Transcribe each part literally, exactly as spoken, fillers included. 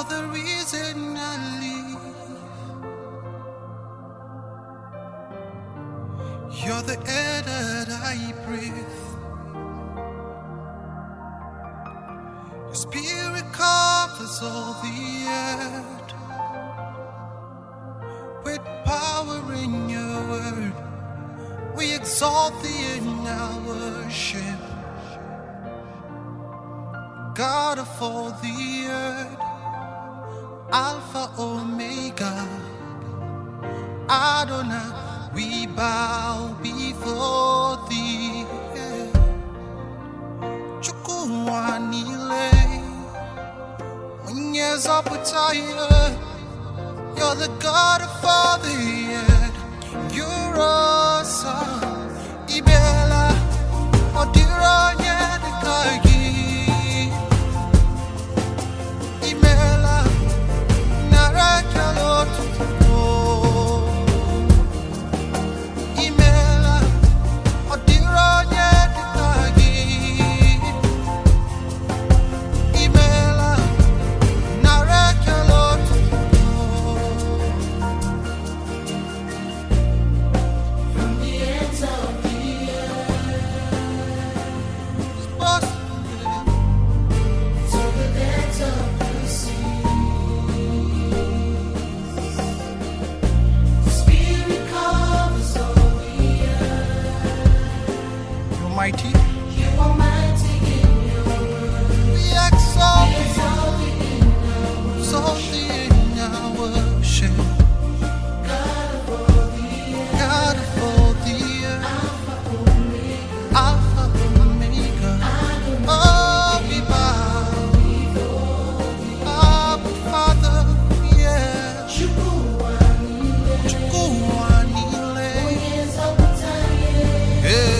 You're the reason I live. You're the air that I breathe. Your spirit covers all the earth. With power in your word, we exalt thee in our worship. God of all the earth, Alpha, Omega, Adonai, we bow before thee. Chukwuanile, Onyezaputaya, you're the God of all the earth. You're awesome. Ibela, Odiranye Dekagi. Imela, Narakalotu. Imela, Odiranye Dekagi. Imela, Narakalotu. Mighty. You are mighty in your word. We exalt thee, exalt thee in our worship. God of all the earth, God of all the earth, Alpha, Omega, Alpha, Omega. Oh, we bow before thee, Abba, Father, yeah. Chukwuanile, Chukwuanile, hey.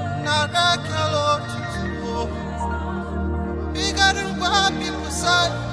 Bigger than what people say.